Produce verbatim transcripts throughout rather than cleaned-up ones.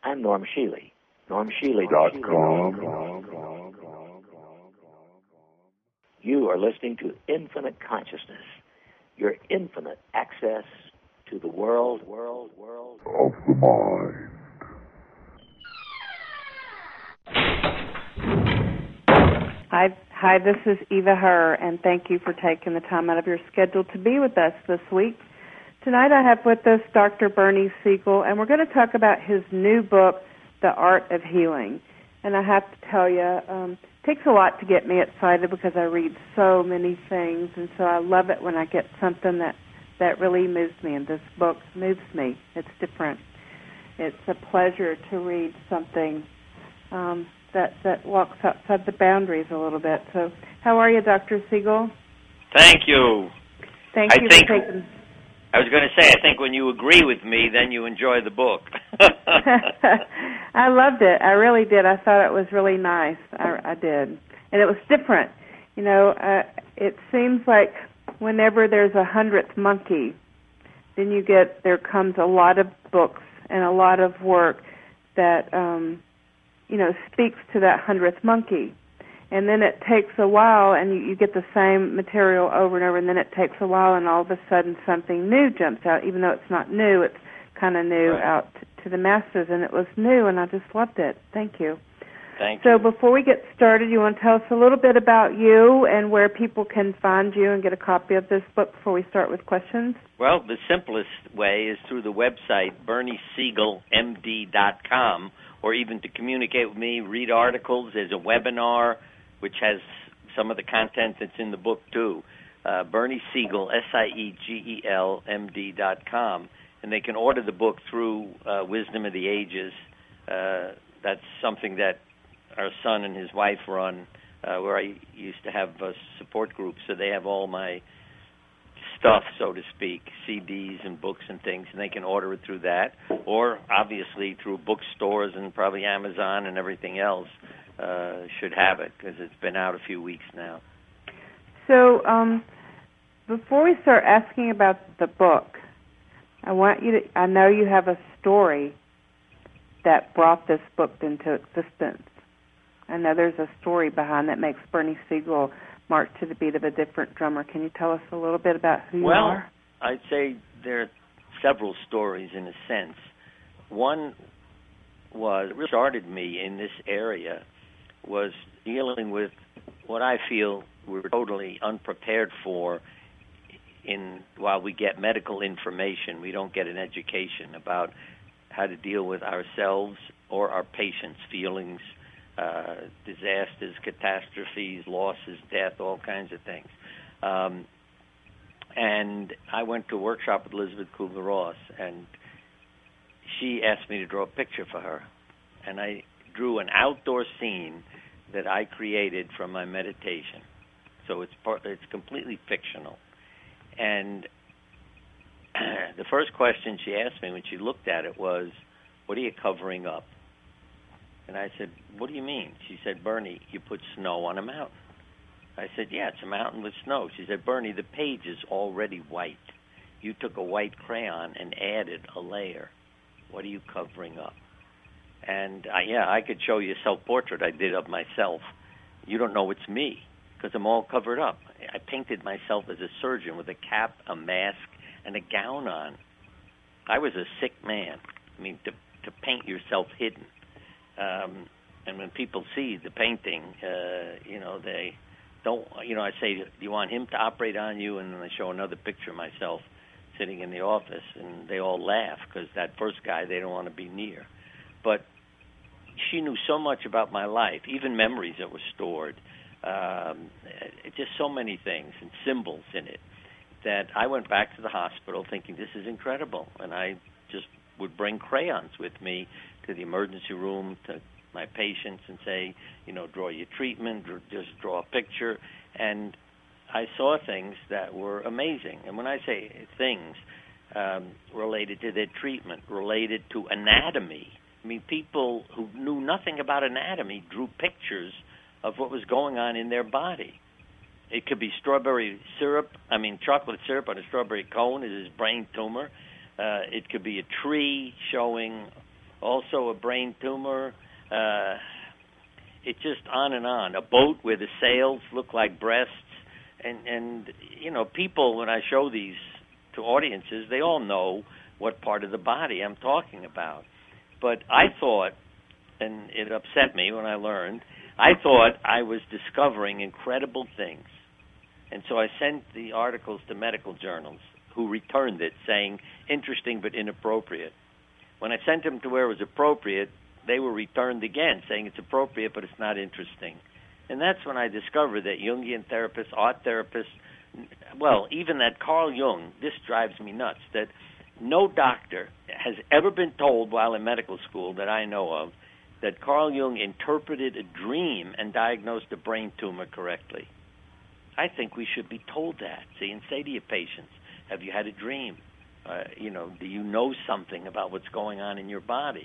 I'm Norm Shealy. Norm Shealy dot com. You are listening to Infinite Consciousness, your infinite access to the world, world, world of the mind. Hi, hi, this is Eva Herr, and thank you for taking the time out of your schedule to be with us this week. Tonight I have with us Doctor Bernie Siegel, and we're going to talk about his new book, The Art of Healing. And I have to tell you, um, it takes a lot to get me excited because I read so many things, and so I love it when I get something that, that really moves me, and this book moves me. It's different. It's a pleasure to read something um, that, that walks outside the boundaries a little bit. So how are you, Doctor Siegel? Thank you. Thank I you think, for taking... I was going to say, I think when you agree with me, then you enjoy the book. I loved it. I really did. I thought it was really nice. I, I did. And it was different. You know, uh, it seems like whenever there's a hundredth monkey, then you get, there comes a lot of books and a lot of work that, um, you know, speaks to that hundredth monkey. And then it takes a while, and you, you get the same material over and over, and then it takes a while, and all of a sudden something new jumps out. Even though it's not new, it's kind of new right. out to, to the masses, and it was new, and I just loved it. Thank you. Thank so you. So before we get started, you want to tell us a little bit about you and where people can find you and get a copy of this book before we start with questions? Well, the simplest way is through the website, Bernie Siegel M D dot com, or even to communicate with me, read articles. There's a webinar which has some of the content that's in the book, too. Uh, Bernie Siegel, S I E G E L, M D dot com. And they can order the book through uh, Wisdom of the Ages. Uh, that's something that our son and his wife run, uh, where I used to have a support group. So they have all my stuff, so to speak, C Ds and books and things, and they can order it through that. Or, obviously, through bookstores and probably Amazon and everything else. Uh, should have it because it's been out a few weeks now. So um, before we start asking about the book, I want you to, I know you have a story that brought this book into existence. I know there's a story behind that makes Bernie Siegel march to the beat of a different drummer. Can you tell us a little bit about who you well, are? Well, I'd say there are several stories in a sense. One was, what started me in this area was dealing with what I feel we're totally unprepared for in while we get medical information. We don't get an education about how to deal with ourselves or our patients' feelings, uh, disasters, catastrophes, losses, death, all kinds of things. Um, and I went to a workshop with Elizabeth Kubler-Ross, and she asked me to draw a picture for her. And I drew an outdoor scene that I created from my meditation. So it's part, it's completely fictional. And the first question she asked me when she looked at it was, "What are you covering up?" And I said, "What do you mean?" She said, "Bernie, you put snow on a mountain." I said, "Yeah, it's a mountain with snow." She said, "Bernie, the page is already white. You took a white crayon and added a layer. What are you covering up?" And, I, yeah, I could show you a self-portrait I did of myself. You don't know it's me because I'm all covered up. I painted myself as a surgeon with a cap, a mask, and a gown on. I was a sick man. I mean, to, to paint yourself hidden. Um, and when people see the painting, uh, you know, they don't, you know, I say, "Do you want him to operate on you?" And then I show another picture of myself sitting in the office, and they all laugh because that first guy they don't want to be near. But she knew so much about my life, even memories that were stored, um, just so many things and symbols in it, that I went back to the hospital thinking, this is incredible. And I just would bring crayons with me to the emergency room, to my patients, and say, you know, draw your treatment, or just draw a picture. And I saw things that were amazing. And when I say things um, related to their treatment, related to anatomy, I mean, people who knew nothing about anatomy drew pictures of what was going on in their body. It could be strawberry syrup, I mean, chocolate syrup on a strawberry cone is his brain tumor. Uh, it could be a tree showing also a brain tumor. Uh, it's just on and on. A boat where the sails look like breasts. And, and, you know, people, when I show these to audiences, they all know what part of the body I'm talking about. But I thought, and it upset me when I learned, I thought I was discovering incredible things. And so I sent the articles to medical journals who returned it saying, interesting but inappropriate. When I sent them to where it was appropriate, they were returned again saying it's appropriate but it's not interesting. And that's when I discovered that Jungian therapists, art therapists, well, even that Carl Jung, this drives me nuts, that no doctor has ever been told while in medical school that I know of that Carl Jung interpreted a dream and diagnosed a brain tumor correctly. I think we should be told that. See, and say to your patients, have you had a dream? Uh, you know, do you know something about what's going on in your body?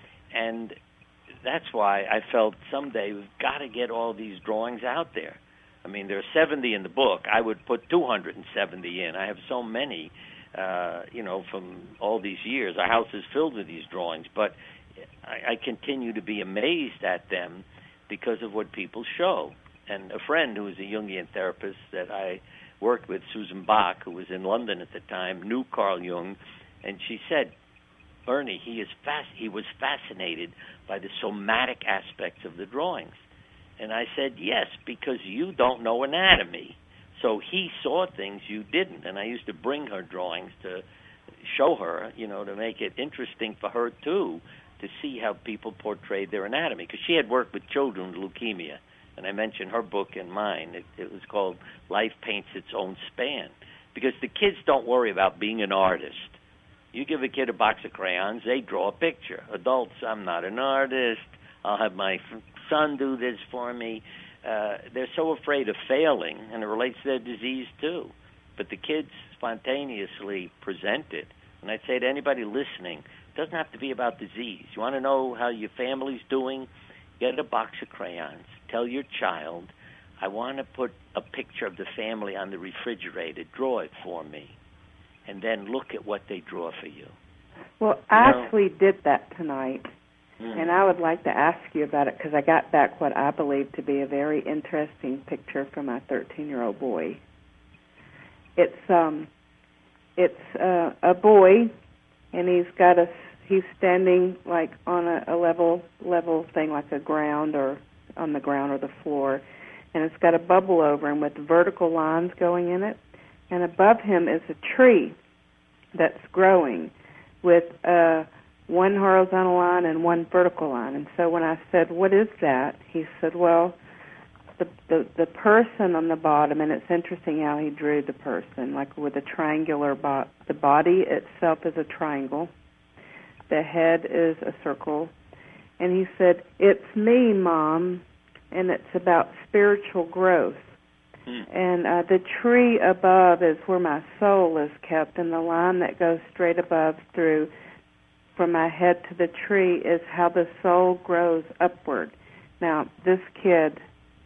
And that's why I felt someday we've got to get all these drawings out there. I mean, there are seventy in the book. I would put two hundred seventy in. I have so many, uh, you know, from all these years. Our house is filled with these drawings, but I, I continue to be amazed at them because of what people show. And a friend who was a Jungian therapist that I worked with, Susan Bach, who was in London at the time, knew Carl Jung, and she said, Bernie, he is fast. He was fascinated by the somatic aspects of the drawings. And I said, yes, because you don't know anatomy. So he saw things you didn't. And I used to bring her drawings to show her, you know, to make it interesting for her, too, to see how people portrayed their anatomy. Because she had worked with children with leukemia. And I mentioned her book and mine. It, it was called Life Paints Its Own Span. Because the kids don't worry about being an artist. You give a kid a box of crayons, they draw a picture. Adults, I'm not an artist. I'll have my son do this for me. Uh, they're so afraid of failing, and it relates to their disease, too. But the kids spontaneously present it. And I'd say to anybody listening, it doesn't have to be about disease. You want to know how your family's doing? Get a box of crayons. Tell your child, I want to put a picture of the family on the refrigerator. Draw it for me. And then look at what they draw for you. Well, I you know? actually did that tonight, mm. and I would like to ask you about it because I got back what I believe to be a very interesting picture from my thirteen-year-old boy. It's um, it's uh, a boy, and he's got a he's standing like on a, a level level thing, like a ground or on the ground or the floor, and it's got a bubble over him with vertical lines going in it. And above him is a tree that's growing with uh, one horizontal line and one vertical line. And so when I said, what is that? He said, well, the, the, the person on the bottom, and it's interesting how he drew the person, like with a triangular bo- the body itself is a triangle. The head is a circle. And he said, it's me, Mom, and it's about spiritual growth. And uh, the tree above is where my soul is kept, and the line that goes straight above through from my head to the tree is how the soul grows upward. Now, this kid,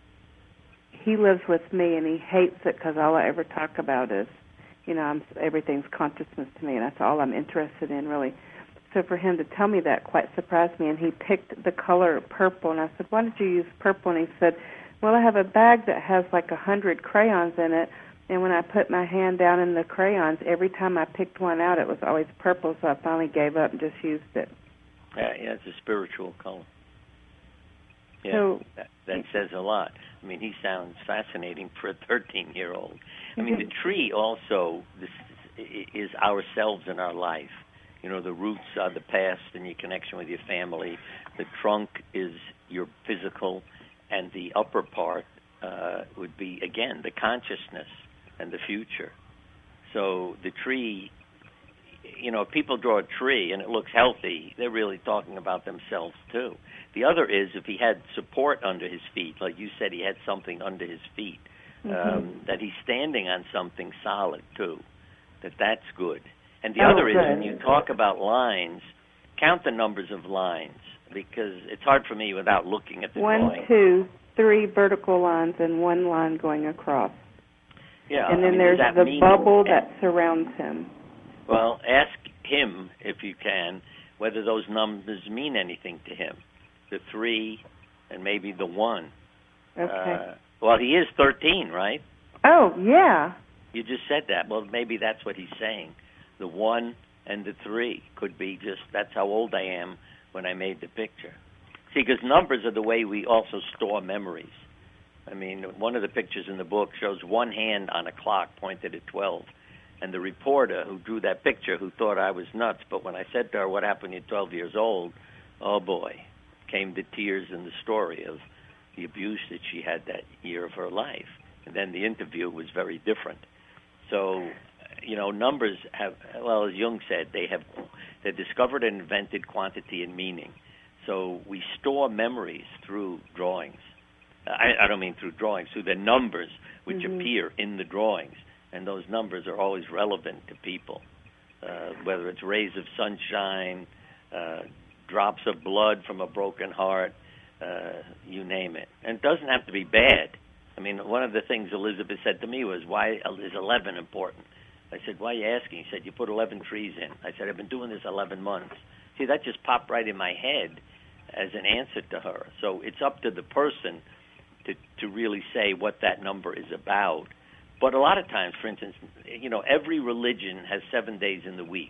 he lives with me, and he hates it because all I ever talk about is, you know, I'm, everything's consciousness to me, and that's all I'm interested in, really. So for him to tell me that quite surprised me, and he picked the color purple, and I said, why did you use purple? And he said, well, I have a bag that has like a hundred crayons in it, and when I put my hand down in the crayons, every time I picked one out, it was always purple, so I finally gave up and just used it. Yeah, yeah, it's a spiritual color. Yeah, so, that, that says a lot. I mean, he sounds fascinating for a thirteen-year-old. I mean, the tree also this is ourselves in our life. You know, the roots are the past and your connection with your family. The trunk is your physical. And the upper part uh, would be, again, the consciousness and the future. So the tree, you know, if people draw a tree and it looks healthy, they're really talking about themselves, too. The other is if he had support under his feet, like you said, he had something under his feet, mm-hmm. um, that he's standing on something solid, too, that that's good. And the oh, other good. is when you talk about lines, count the numbers of lines. Because it's hard for me without looking at the one, drawing. One, two, three vertical lines and one line going across. Yeah. And then I mean, there's the mean, bubble that surrounds him. Well, ask him, if you can, whether those numbers mean anything to him, the three and maybe the one. Okay. Uh, well, he is thirteen, right? Oh, yeah. You just said that. Well, maybe that's what he's saying. The one and the three could be just, that's how old I am when I made the picture. See, because numbers are the way we also store memories. I mean, one of the pictures in the book shows one hand on a clock pointed at twelve. And the reporter who drew that picture, who thought I was nuts, but when I said to her, what happened when you're twelve years old, oh boy, came the tears in the story of the abuse that she had that year of her life. And then the interview was very different. So, you know, numbers have, well, as Jung said, they have, they discovered and invented quantity and meaning. So we store memories through drawings. I, I don't mean through drawings, through the numbers which mm-hmm. appear in the drawings. And those numbers are always relevant to people, uh, whether it's rays of sunshine, uh, drops of blood from a broken heart, uh, you name it. And it doesn't have to be bad. I mean, one of the things Elizabeth said to me was, why is eleven important? I said, why are you asking? He said, you put eleven trees in. I said, I've been doing this eleven months. See, that just popped right in my head as an answer to her. So it's up to the person to, to really say what that number is about. But a lot of times, for instance, you know, every religion has seven days in the week,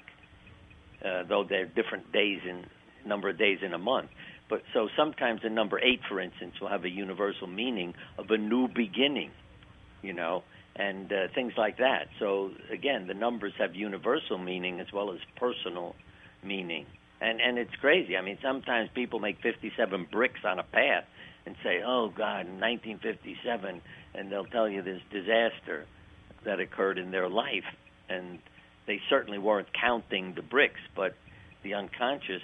uh, though there are different days in number of days in a month. But so sometimes the number eight, for instance, will have a universal meaning of a new beginning, you know, and uh, things like that. So again, the numbers have universal meaning as well as personal meaning, and and it's crazy. I mean, sometimes people make fifty-seven bricks on a path and say, oh, God, in nineteen fifty-seven, and they'll tell you this disaster that occurred in their life. And they certainly weren't counting the bricks, but the unconscious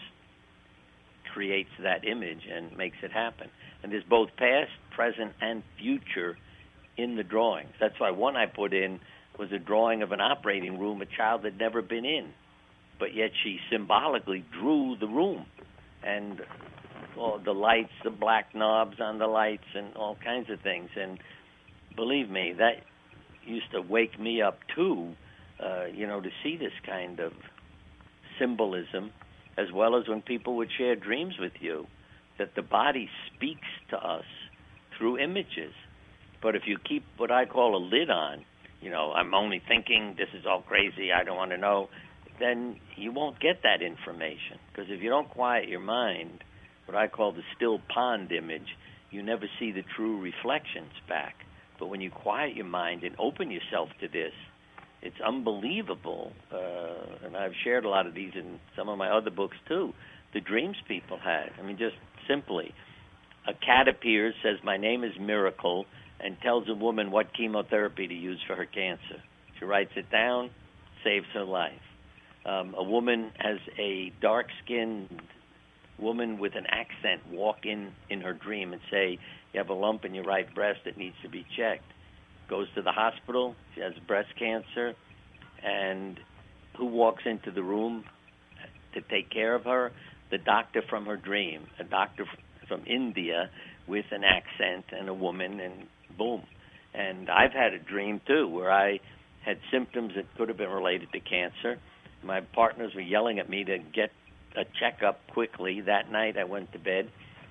creates that image and makes it happen. And there's both past, present, and future in the drawings. That's why one I put in was a drawing of an operating room a child had never been in, but yet she symbolically drew the room. And all the lights, the black knobs on the lights, and all kinds of things. And believe me, that used to wake me up too, uh, you know, to see this kind of symbolism, as well as when people would share dreams with you, that the body speaks to us through images. But if you keep what I call a lid on, you know, I'm only thinking, this is all crazy, I don't want to know, then you won't get that information. Because if you don't quiet your mind, what I call the still pond image, you never see the true reflections back. But when you quiet your mind and open yourself to this, it's unbelievable. Uh, and I've shared a lot of these in some of my other books too, the dreams people had. I mean, just simply, a cat appears, says, my name is Miracle, and tells a woman what chemotherapy to use for her cancer. She writes it down, saves her life. Um, a woman has a dark-skinned woman with an accent walk in in her dream and say, you have a lump in your right breast that needs to be checked. Goes to the hospital, she has breast cancer, and who walks into the room to take care of her? The doctor from her dream, a doctor from India with an accent and a woman, and boom. And I've had a dream, too, where I had symptoms that could have been related to cancer. My partners were yelling at me to get a checkup quickly. That night I went to bed.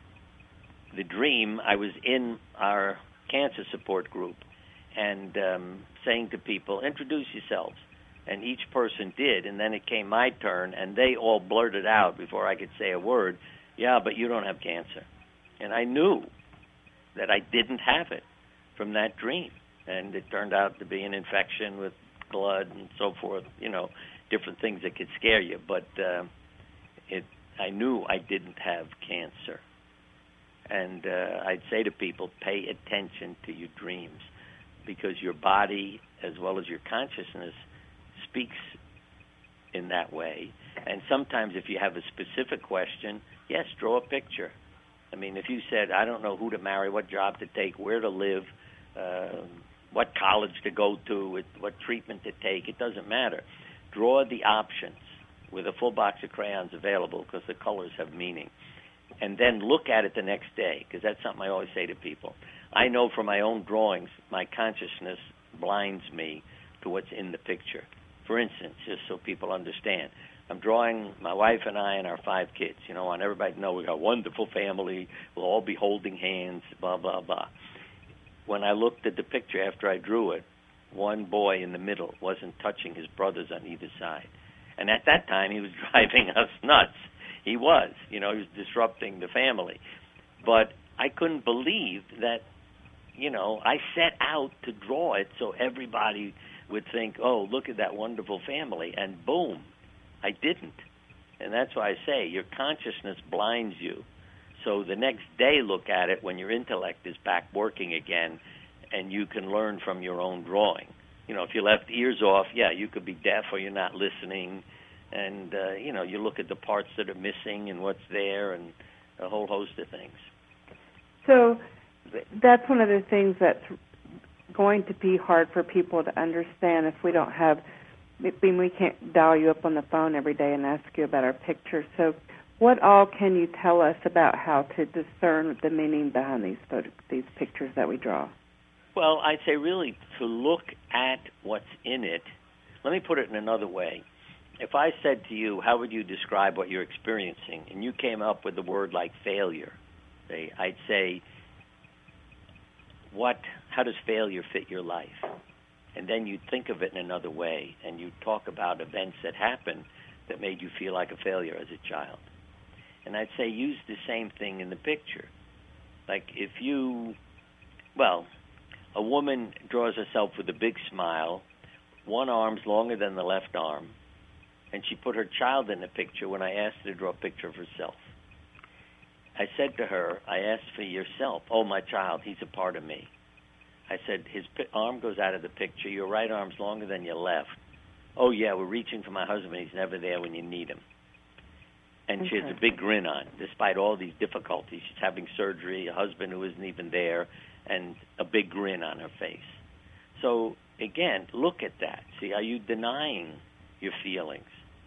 The dream, I was in our cancer support group and um, saying to people, introduce yourselves. And each person did, and then it came my turn, and they all blurted out before I could say a word, yeah, but you don't have cancer. And I knew that I didn't have it from that dream. And it turned out to be an infection with blood and so forth, you know, different things that could scare you. But uh, it, I knew I didn't have cancer. And uh, I'd say to people, pay attention to your dreams, because your body, as well as your consciousness, speaks in that way. And sometimes if you have a specific question, yes, draw a picture. I mean, if you said, I don't know who to marry, what job to take, where to live, uh, what college to go to, what treatment to take, it doesn't matter. Draw the options with a full box of crayons available, because the colors have meaning. And then look at it the next day, because that's something I always say to people. I know from my own drawings, my consciousness blinds me to what's in the picture. For instance, just so people understand, I'm drawing my wife and I and our five kids. You know, I want everybody to know we got a wonderful family. We'll all be holding hands, blah, blah, blah. When I looked at the picture after I drew it, one boy in the middle wasn't touching his brothers on either side. And at that time, he was driving us nuts. He was. You know, he was disrupting the family. But I couldn't believe that, you know, I set out to draw it so everybody would think, oh, look at that wonderful family. And boom, I didn't. And that's why I say your consciousness blinds you. So the next day look at it when your intellect is back working again and you can learn from your own drawing. You know, if you left ears off, yeah, you could be deaf or you're not listening. And, uh, you know, you look at the parts that are missing and what's there and a whole host of things. So that's one of the things that's going to be hard for people to understand if we don't have, I mean, we can't dial you up on the phone every day and ask you about our pictures. So what all can you tell us about how to discern the meaning behind these photo, these pictures that we draw? Well, I'd say really to look at what's in it. Let me put it in another way. If I said to you, how would you describe what you're experiencing, and you came up with the word like failure, say, I'd say, what? How does failure fit your life? And then you'd think of it in another way, and you'd talk about events that happened that made you feel like a failure as a child. And I'd say use the same thing in the picture. Like if you, well, a woman draws herself with a big smile, one arm's longer than the left arm, and she put her child in the picture when I asked her to draw a picture of herself. I said to her, I asked for yourself. Oh, my child, he's a part of me. I said, his arm goes out of the picture. Your right arm's longer than your left. Oh, yeah, we're reaching for my husband. He's never there when you need him. And okay. She has a big grin on, despite all these difficulties. She's having surgery, a husband who isn't even there, and a big grin on her face. So, again, look at that. See, are you denying your feelings?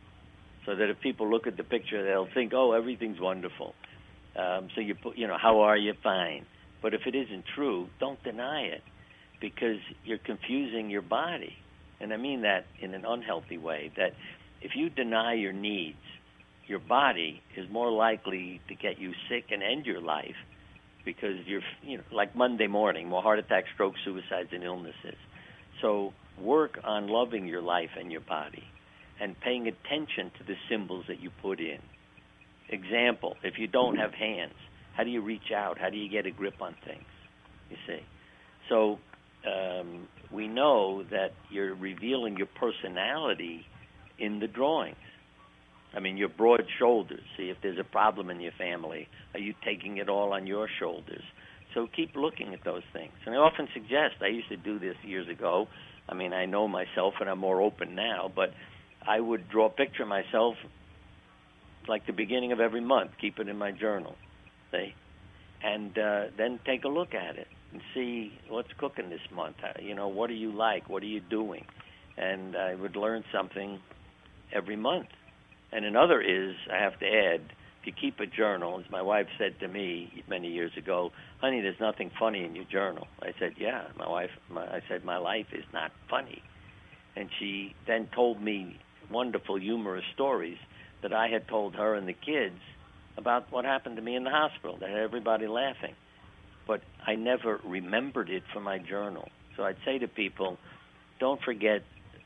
So that if people look at the picture, they'll think, oh, everything's wonderful. Um, so you put, you know, how are you? Fine. But if it isn't true, don't deny it, because you're confusing your body. And I mean that in an unhealthy way, that if you deny your needs, your body is more likely to get you sick and end your life, because you're, you know, like Monday morning, more heart attacks, strokes, suicides, and illnesses. So work on loving your life and your body and paying attention to the symbols that you put in. Example, if you don't have hands, how do you reach out? How do you get a grip on things? You see? So um, we know that you're revealing your personality in the drawings. I mean, your broad shoulders. See, if there's a problem in your family, are you taking it all on your shoulders? So keep looking at those things. And I often suggest, I used to do this years ago. I mean, I know myself and I'm more open now, but I would draw a picture of myself like the beginning of every month, keep it in my journal, see? And uh, then take a look at it and see what's cooking this month. You know, what do you like? What are you doing? And I would learn something every month. And another is, I have to add, if you keep a journal, as my wife said to me many years ago, honey, there's nothing funny in your journal. I said, yeah, my wife, my, I said, my life is not funny. And she then told me wonderful, humorous stories that I had told her and the kids about what happened to me in the hospital. They had everybody laughing. But I never remembered it from my journal. So I'd say to people, don't forget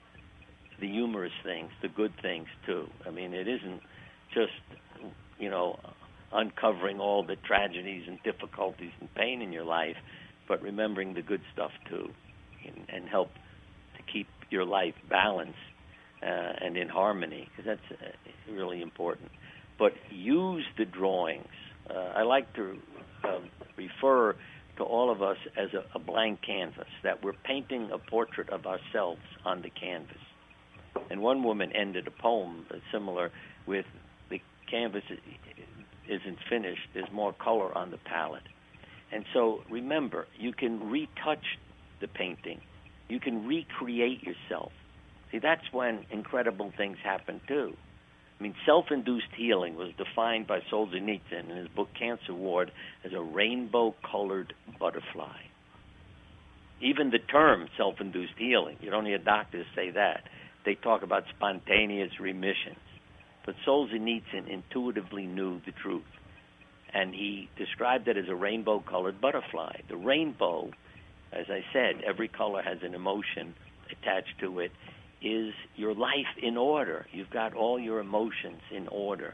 the humorous things, the good things, too. I mean, it isn't just, you know, uncovering all the tragedies and difficulties and pain in your life, but remembering the good stuff, too, and, and help to keep your life balanced uh, and in harmony, because that's uh, really important. But use the drawings. Uh, I like to uh, refer to all of us as a, a blank canvas, that we're painting a portrait of ourselves on the canvas. And one woman ended a poem similar with, the canvas isn't finished, there's more color on the palette. And so remember, you can retouch the painting. You can recreate yourself. See, that's when incredible things happen too. I mean, self-induced healing was defined by Solzhenitsyn in his book Cancer Ward as a rainbow-colored butterfly. Even the term self-induced healing, you don't hear doctors say that. they talk about spontaneous remissions. But Solzhenitsyn intuitively knew the truth. And he described it as a rainbow-colored butterfly. The rainbow, as I said, every color has an emotion attached to it, is your life in order. You've got all your emotions in order.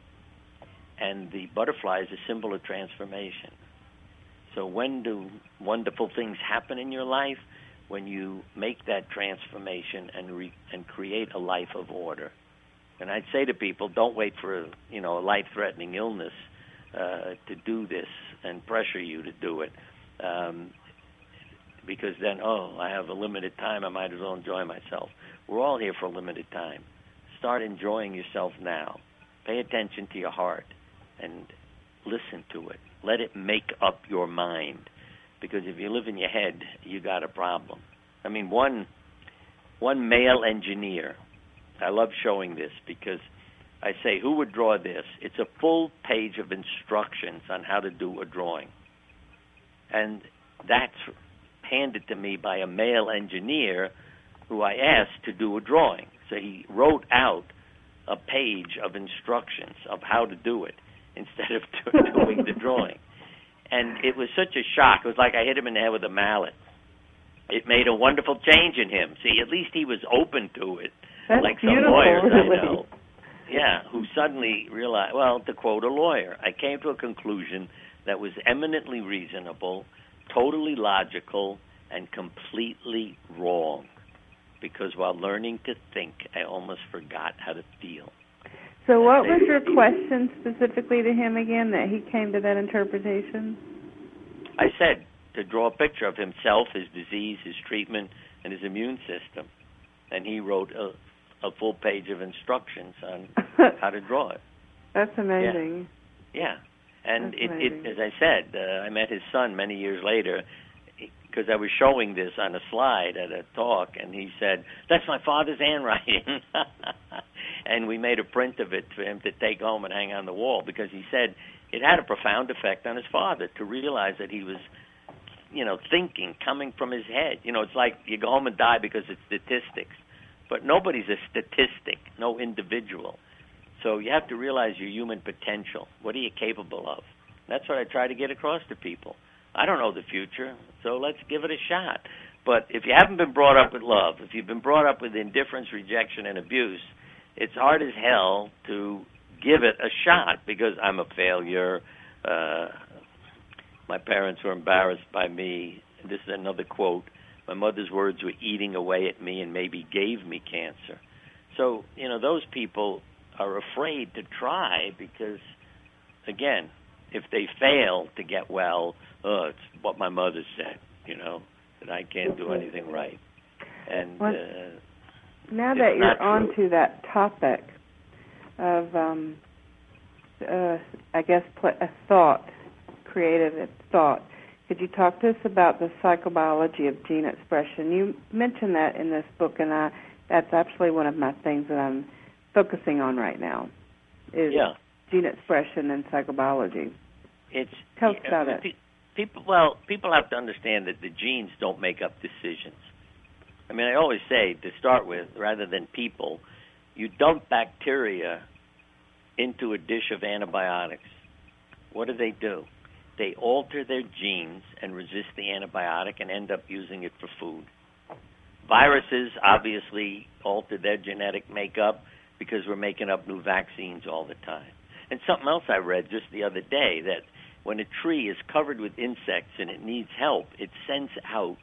And the butterfly is a symbol of transformation. So when do wonderful things happen in your life? When you make that transformation and re- and create a life of order. And I'd say to people, don't wait for a, you know, a life-threatening illness uh, to do this and pressure you to do it. Um, because then, oh, I have a limited time, I might as well enjoy myself. We're all here for a limited time. Start enjoying yourself now. Pay attention to your heart and listen to it. Let it make up your mind. Because if you live in your head, you got a problem. I mean, one one male engineer, I love showing this because I say, who would draw this? It's a full page of instructions on how to do a drawing. And that's handed to me by a male engineer who I asked to do a drawing. So he wrote out a page of instructions of how to do it instead of doing the drawing. And it was such a shock. It was like I hit him in the head with a mallet. It made a wonderful change in him. See, at least he was open to it. That's like some lawyers I know. Yeah, who suddenly realized, well, to quote a lawyer, I came to a conclusion that was eminently reasonable, totally logical, and completely wrong. Because while learning to think, I almost forgot how to feel. So what was your question specifically to him again, that he came to that interpretation? I said to draw a picture of himself, his disease, his treatment, and his immune system. And he wrote a, a full page of instructions on how to draw it. That's amazing. Yeah. yeah. And That's it, amazing. it, as I said, uh, I met his son many years later because I was showing this on a slide at a talk, and he said, that's my father's handwriting. And we made a print of it for him to take home and hang on the wall because he said it had a profound effect on his father to realize that he was, you know, thinking, coming from his head. You know, it's like you go home and die because it's statistics. But nobody's a statistic, no individual. So you have to realize your human potential. What are you capable of? That's what I try to get across to people. I don't know the future, so let's give it a shot. But if you haven't been brought up with love, if you've been brought up with indifference, rejection, and abuse, it's hard as hell to give it a shot because I'm a failure. Uh, my parents were embarrassed by me. This is another quote. My mother's words were eating away at me and maybe gave me cancer. So, you know, those people are afraid to try because, again, if they fail to get well, oh, it's what my mother said, you know, that I can't do anything right. And well, uh, now that you're on to that topic of, um, uh, I guess, pl- a thought, creative thought, could you talk to us about the psychobiology of gene expression? You mentioned that in this book, and I, that's actually one of my things that I'm focusing on right now, is yeah. gene expression and psychobiology. It's, Tell us about uh, it. People, well, people have to understand that the genes don't make up decisions. I mean, I always say, to start with, rather than people, you dump bacteria into a dish of antibiotics. What do they do? They alter their genes and resist the antibiotic and end up using it for food. Viruses obviously alter their genetic makeup because we're making up new vaccines all the time. And something else I read just the other day, that when a tree is covered with insects and it needs help, it sends out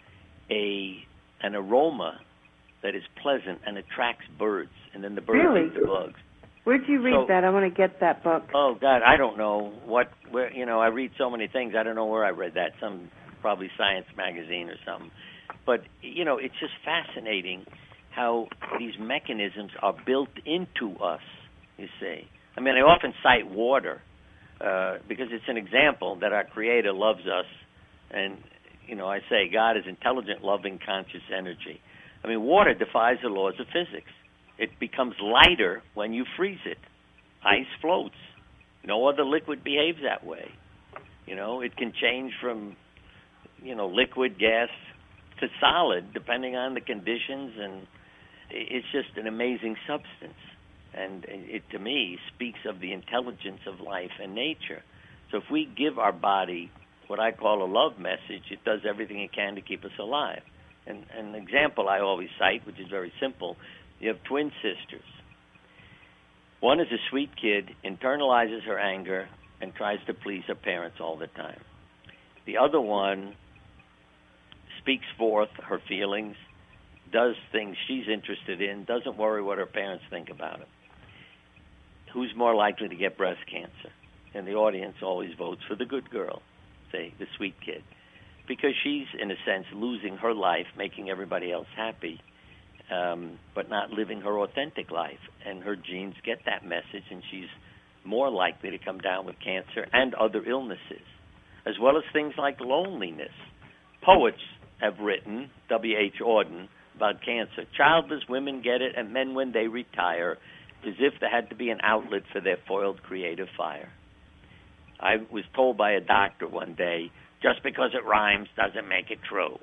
a an aroma that is pleasant and attracts birds, and then the birds Really? eat the bugs. Where'd you read So- that? I want to get that book. Oh God, I don't know what. Where you know, I read so many things. I don't know where I read that. Some probably Science magazine or something. But you know, it's just fascinating how these mechanisms are built into us. You see, I mean, I often cite water uh, because it's an example that our Creator loves us, and you know, I say God is intelligent, loving, conscious energy. I mean, water defies the laws of physics. It becomes lighter when you freeze it. Ice floats. No other liquid behaves that way. You know, it can change from, you know, liquid, gas to solid depending on the conditions. And it's just an amazing substance. And it, to me, speaks of the intelligence of life and nature. So if we give our body what I call a love message, it does everything it can to keep us alive. And, and an example I always cite, which is very simple, you have twin sisters. One is a sweet kid, internalizes her anger, and tries to please her parents all the time. The other one speaks forth her feelings, does things she's interested in, doesn't worry what her parents think about it. Who's more likely to get breast cancer? And the audience always votes for the good girl, say, the sweet kid, because she's, in a sense, losing her life, making everybody else happy, um, but not living her authentic life. And her genes get that message, and she's more likely to come down with cancer and other illnesses, as well as things like loneliness. Poets have written, W H Auden, about cancer. Childless women get it, and men, when they retire, as if there had to be an outlet for their foiled creative fire. I was told by a doctor one day, just because it rhymes doesn't make it true.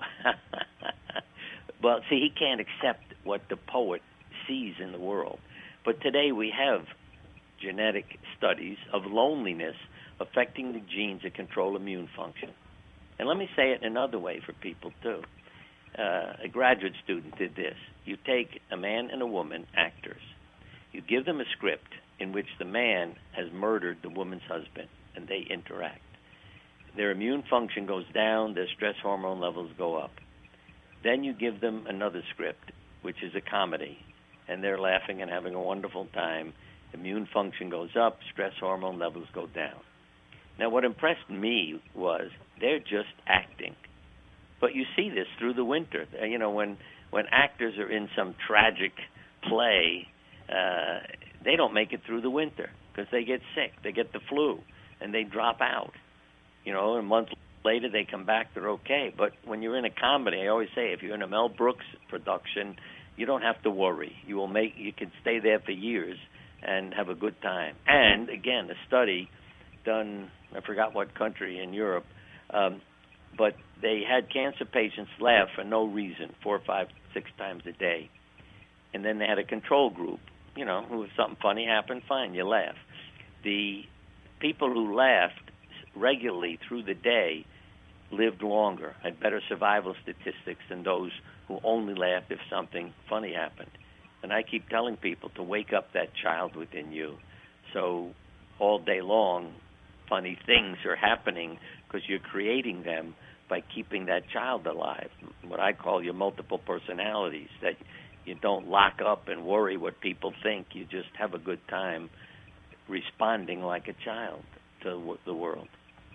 Well, see, he can't accept what the poet sees in the world. But today we have genetic studies of loneliness affecting the genes that control immune function. And let me say it in another way for people, too. Uh, a graduate student did this. You take a man and a woman, actors. You give them a script in which the man has murdered the woman's husband, and they interact. Their immune function goes down, their stress hormone levels go up. Then you give them another script, which is a comedy, and they're laughing and having a wonderful time. Immune function goes up, stress hormone levels go down. Now, what impressed me was they're just acting. But you see this through the winter. You know, when, when actors are in some tragic play, uh, they don't make it through the winter because they get sick. They get the flu, and they drop out. You know, a month later they come back, they're okay. But when you're in a comedy, I always say, if you're in a Mel Brooks production, you don't have to worry. You will make, you can stay there for years and have a good time. And, again, a study done, I forgot what country in Europe, um, but they had cancer patients laugh for no reason, four, five, six times a day. And then they had a control group, you know, who if something funny happened, fine, you laugh. The people who laughed regularly through the day lived longer, had better survival statistics than those who only laughed if something funny happened. And I keep telling people to wake up that child within you. So all day long, funny things are happening because you're creating them by keeping that child alive, what I call your multiple personalities, that you don't lock up and worry what people think. You just have a good time responding like a child to the world.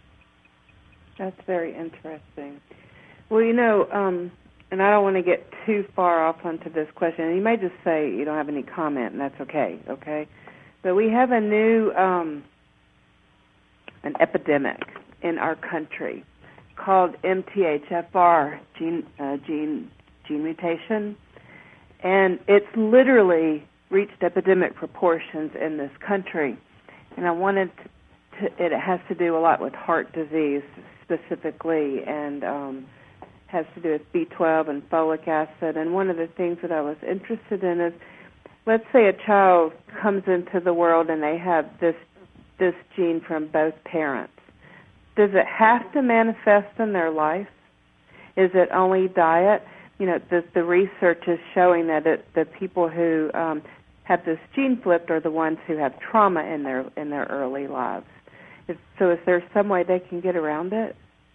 That's very interesting. Well, you know, um, and I don't want to get too far off onto this question. And you may just say you don't have any comment, and that's okay, okay? But we have a new um, an epidemic in our country called M T H F R, gene, uh, gene, gene mutation. And it's literally reached epidemic proportions in this country. And I wanted to, it has to do a lot with heart disease specifically, and um, has to do with B twelve and folic acid. And one of the things that I was interested in is, let's say a child comes into the world and they have this this gene from both parents. Does it have to manifest in their life? Is it only diet? You know, the, the research is showing that it, the people who um, have this gene flipped are the ones who have trauma in their in their early lives. Is, so is there some way they can get around it?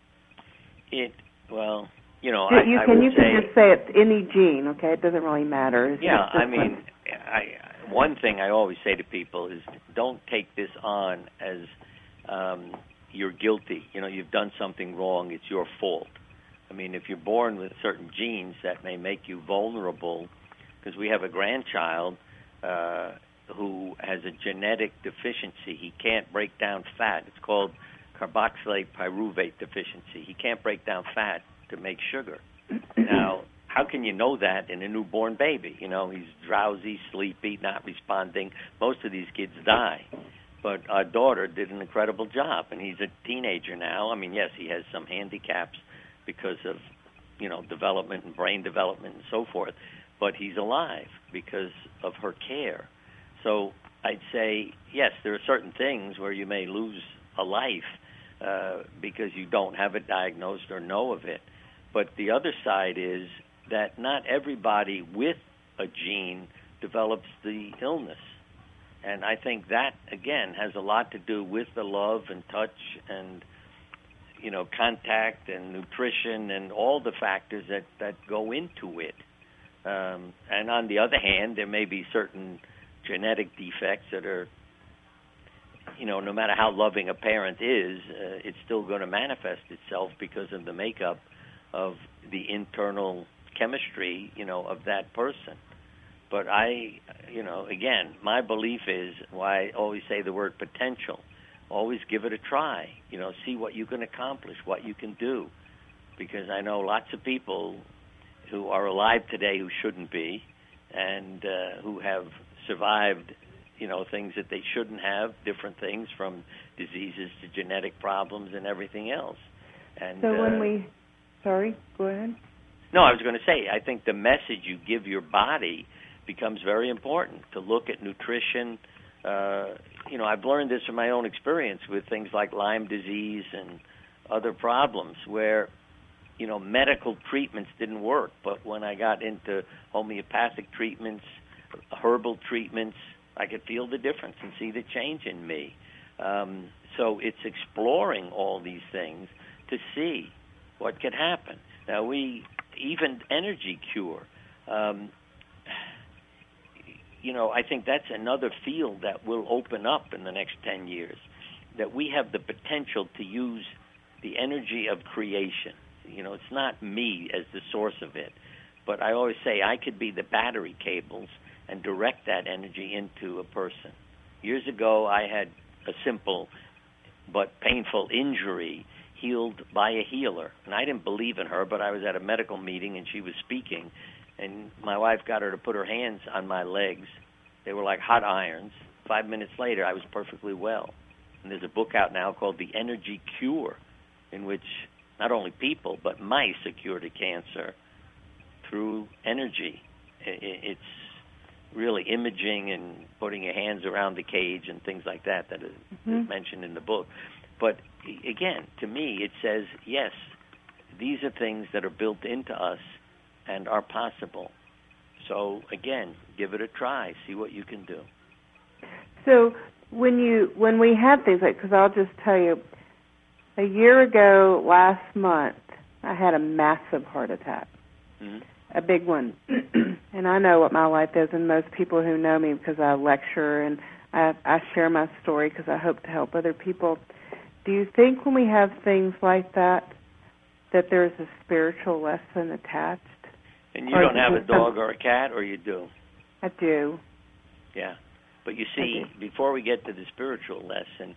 It well, you know, you, I, you I can would you say, can just say it's any gene, okay? It doesn't really matter. It's yeah, just I mean, one. I, one thing I always say to people is don't take this on as um, you're guilty. You know, you've done something wrong. It's your fault. I mean, if you're born with certain genes that may make you vulnerable, because we have a grandchild uh, who has a genetic deficiency. He can't break down fat. It's called carboxylate pyruvate deficiency. He can't break down fat to make sugar. Now, how can you know that in a newborn baby? You know, he's drowsy, sleepy, not responding. Most of these kids die. But our daughter did an incredible job, and he's a teenager now. I mean, yes, he has some handicaps because of, you know, development and brain development and so forth. but he's alive because of her care. So I'd say, yes, there are certain things where you may lose a life uh, because you don't have it diagnosed or know of it. But the other side is that not everybody with a gene develops the illness. And I think that, again, has a lot to do with the love and touch and, you know, contact and nutrition and all the factors that, that go into it. Um, and on the other hand, there may be certain genetic defects that are, you know, no matter how loving a parent is, uh, it's still going to manifest itself because of the makeup of the internal chemistry, you know, of that person. But I, you know, again, my belief is why I always say the word potential. Always give it a try. You know, see what you can accomplish, what you can do. Because I know lots of people who are alive today who shouldn't be and uh, who have survived, you know, things that they shouldn't have, different things from diseases to genetic problems and everything else. And so when uh, we, sorry, go ahead. No, I was going to say, I think the message you give your body becomes very important, to look at nutrition. Uh, you know, I've learned this from my own experience with things like Lyme disease and other problems where, you know, medical treatments didn't work. But when I got into homeopathic treatments, herbal treatments, I could feel the difference and see the change in me. Um, so it's exploring all these things to see what could happen. Now, we, even energy cure, um, you know, I think that's another field that will open up in the next ten years, that we have the potential to use the energy of creation. You know, it's not me as the source of it, but I always say I could be the battery cables and direct that energy into a person. Years ago, I had a simple but painful injury healed by a healer, and I didn't believe in her, but I was at a medical meeting and she was speaking, and my wife got her to put her hands on my legs. They were like hot irons. Five minutes later, I was perfectly well. And there's a book out now called The Energy Cure, in which not only people, but mice are cured of cancer through energy. It's really imaging and putting your hands around the cage and things like that that is mm-hmm. mentioned in the book. But again, to me, it says, yes, these are things that are built into us and are possible. So, again, give it a try. See what you can do. So when you when we have things like, because I'll just tell you, a year ago last month, I had a massive heart attack, mm-hmm. a big one. And I know what my life is, and most people who know me, because I lecture and I, I share my story because I hope to help other people. Do you think when we have things like that, that there's a spiritual lesson attached? And you or don't have a dog or a cat, or you do? I do. Yeah. But you see, before we get to the spiritual lesson,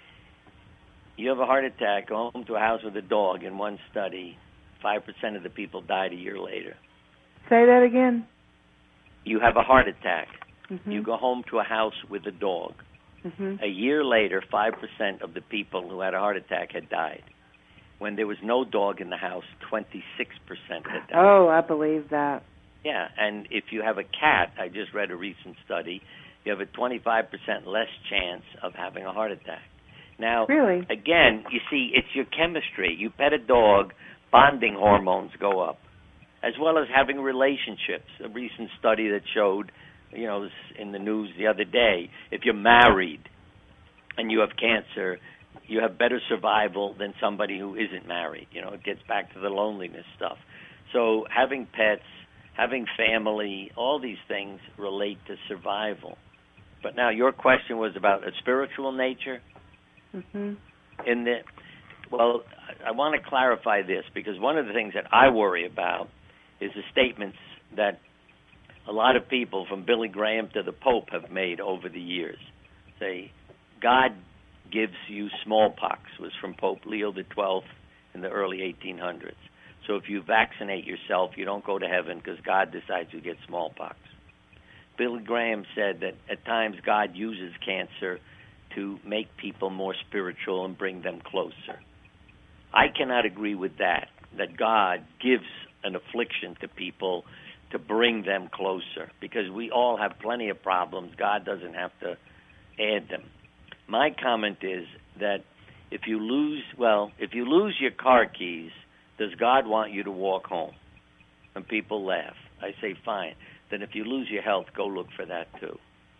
you have a heart attack, go home to a house with a dog. In one study, five percent of the people died a year later. Say that again. You have a heart attack. Mm-hmm. You go home to a house with a dog. Mm-hmm. A year later, five percent of the people who had a heart attack had died. When there was no dog in the house, twenty-six percent had died. Oh, I believe that. Yeah, and if you have a cat, I just read a recent study, you have a twenty-five percent less chance of having a heart attack. Now, really? Again, you see, it's your chemistry. You pet a dog, bonding hormones go up, as well as having relationships. A recent study that showed, you know, it was in the news the other day, if you're married and you have cancer, you have better survival than somebody who isn't married. You know, it gets back to the loneliness stuff. So having pets, having family, all these things relate to survival. But now your question was about a spiritual nature. Mm-hmm. In the, well, I want to clarify this, because one of the things that I worry about is the statements that a lot of people, from Billy Graham to the Pope, have made over the years. Say, God gives you smallpox, was from Pope Leo the twelfth in the early eighteen hundreds. So if you vaccinate yourself, you don't go to heaven because God decides you get smallpox. Billy Graham said that at times God uses cancer to make people more spiritual and bring them closer. I cannot agree with that, that God gives an affliction to people to to bring them closer, because we all have plenty of problems. God doesn't have to add them. My comment is that if you lose, well, if you lose your car keys, does God want you to walk home? And people laugh. I say, fine. Then if you lose your health, go look for that too.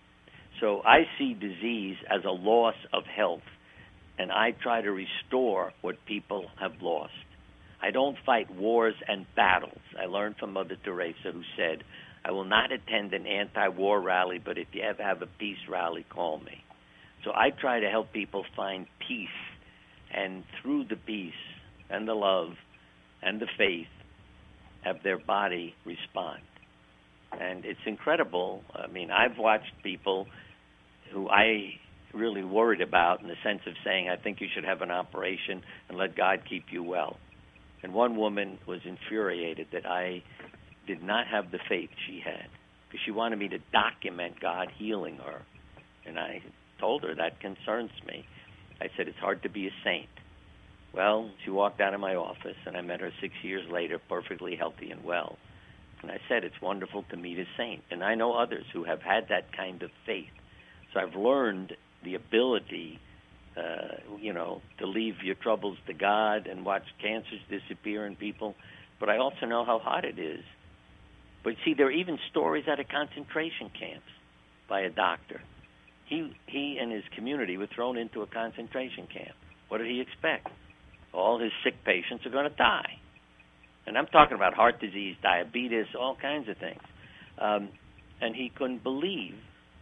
So I see disease as a loss of health, and I try to restore what people have lost. I don't fight wars and battles. I learned from Mother Teresa, who said, I will not attend an anti-war rally, but if you ever have a peace rally, call me. So I try to help people find peace, and through the peace and the love and the faith, have their body respond. And it's incredible. I mean, I've watched people who I really worried about in the sense of saying, I think you should have an operation and let God keep you well. And one woman was infuriated that I did not have the faith she had, because she wanted me to document God healing her. And I told her that concerns me. I said, it's hard to be a saint. Well, she walked out of my office, and I met her six years later, perfectly healthy and well. And I said, it's wonderful to meet a saint. And I know others who have had that kind of faith. So I've learned the ability, uh, you know, to leave your troubles to God and watch cancers disappear in people. But I also know how hard it is. But see, there are even stories out of concentration camps by a doctor. He, he and his community were thrown into a concentration camp. What did he expect? All his sick patients are going to die. And I'm talking about heart disease, diabetes, all kinds of things. Um, and he couldn't believe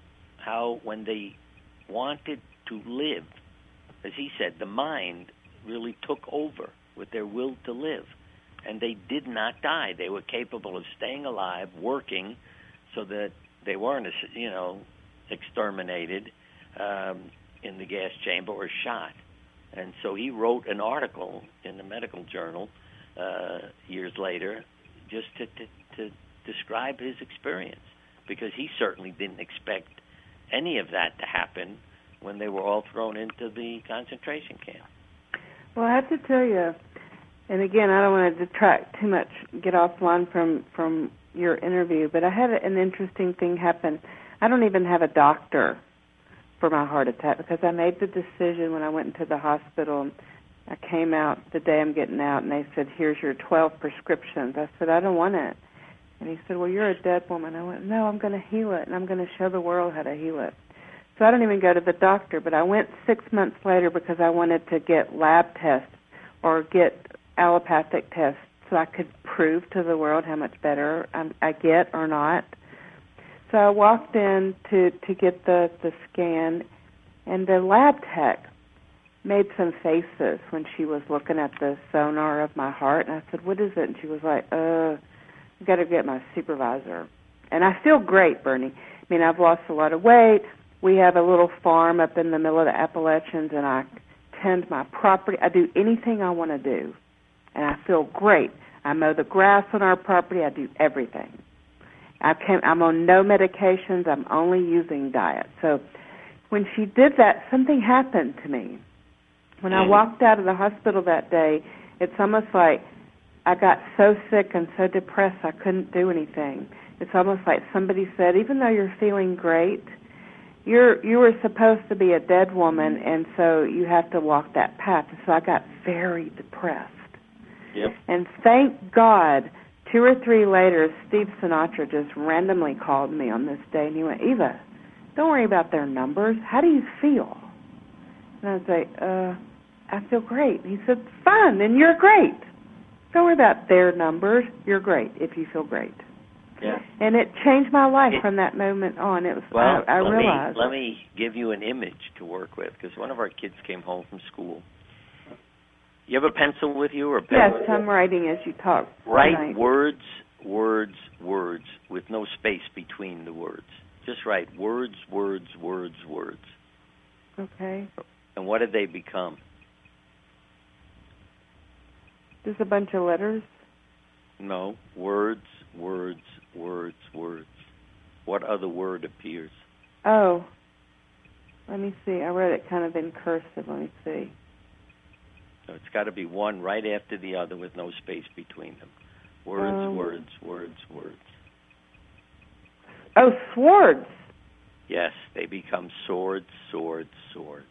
how when they wanted to live, as he said, the mind really took over with their will to live. And they did not die. They were capable of staying alive, working, so that they weren't, you know, exterminated um, in the gas chamber or shot. And so he wrote an article in the medical journal uh, years later just to, to, to describe his experience, because he certainly didn't expect any of that to happen when they were all thrown into the concentration camp. Well, I have to tell you, and again, I don't want to detract too much, get offline from, from your interview, but I had an interesting thing happen. I don't even have a doctor for my heart attack, because I made the decision when I went into the hospital. I came out the day I'm getting out, and they said, here's your twelve prescriptions. I said, I don't want it. And he said, well, you're a dead woman. I went, no, I'm going to heal it, and I'm going to show the world how to heal it. So I don't even go to the doctor, but I went six months later because I wanted to get lab tests or get allopathic tests so I could prove to the world how much better I, I get or not. So I walked in to, to get the, the scan, and the lab tech made some faces when she was looking at the sonar of my heart. And I said, what is it? And she was like, uh, I've got to get my supervisor. And I feel great, Bernie. I mean, I've lost a lot of weight. We have a little farm up in the middle of the Appalachians, and I tend my property. I do anything I want to do, and I feel great. I mow the grass on our property. I do everything. I can't, I'm on no medications. I'm only using diet. So when she did that, something happened to me. When I walked out of the hospital that day, it's almost like I got so sick and so depressed I couldn't do anything. It's almost like somebody said, even though you're feeling great, you're you were supposed to be a dead woman, and so you have to walk that path. And so I got very depressed. Yep. And thank God, two or three later, Steve Sinatra just randomly called me on this day, and he went, Eva, don't worry about their numbers. How do you feel? And I was like, uh, I feel great. And he said, fine, then you're great. Don't worry about their numbers. You're great if you feel great. Yeah. And it changed my life it, from that moment on. It was well, I, I let realized. Me, let me give you an image to work with, because one of our kids came home from school. You have a pencil with you or a pen? Yes, I'm writing as you talk. Write tonight. words, words, words, with no space between the words. Just write words, words, words, words. Okay. And what did they become? Just a bunch of letters? No. Words, words, words, words. What other word appears? Oh. Let me see. I wrote it kind of in cursive. Let me see. So it's got to be one right after the other with no space between them. Words, um, words, words, words. Oh, swords. Yes, they become swords, swords, swords.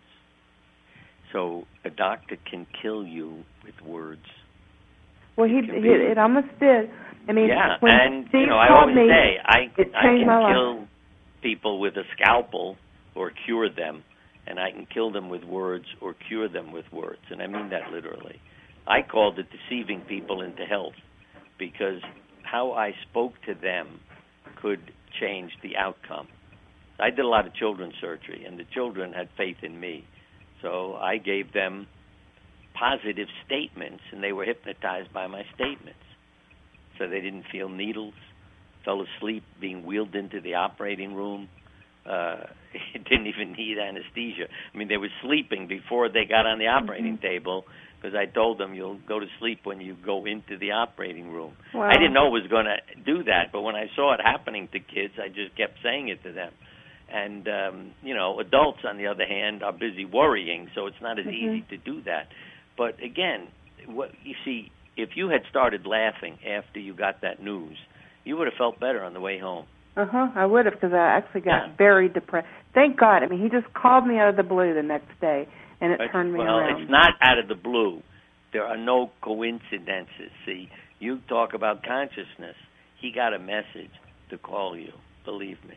So a doctor can kill you with words. Well, he, he it almost did. I mean, yeah, when and Steve you know, I called always me, say I it I changed can my kill life. people with a scalpel or cure them, and I can kill them with words or cure them with words, and I mean that literally. I called it deceiving people into health because how I spoke to them could change the outcome. I did a lot of children's surgery, and the children had faith in me, so I gave them positive statements, and they were hypnotized by my statements. So they didn't feel needles, fell asleep being wheeled into the operating room. Uh, it didn't even need anesthesia. I mean, they were sleeping before they got on the operating mm-hmm. table because I told them you'll go to sleep when you go into the operating room. Wow. I didn't know it was going to do that, but when I saw it happening to kids, I just kept saying it to them. And, um, you know, adults, on the other hand, are busy worrying, so it's not as mm-hmm. easy to do that. But, again, what you see, if you had started laughing after you got that news, you would have felt better on the way home. Uh-huh, I would have, because I actually got yeah. very depressed. Thank God. I mean, he just called me out of the blue the next day, and it but, turned me well, around. Well, it's not out of the blue. There are no coincidences. See, you talk about consciousness. He got a message to call you, believe me.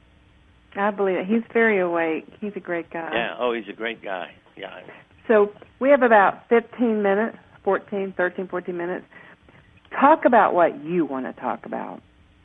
I believe it. He's very awake. He's a great guy. Yeah, oh, he's a great guy. Yeah. So we have about fifteen minutes, fourteen, thirteen, fourteen minutes. Talk about what you want to talk about.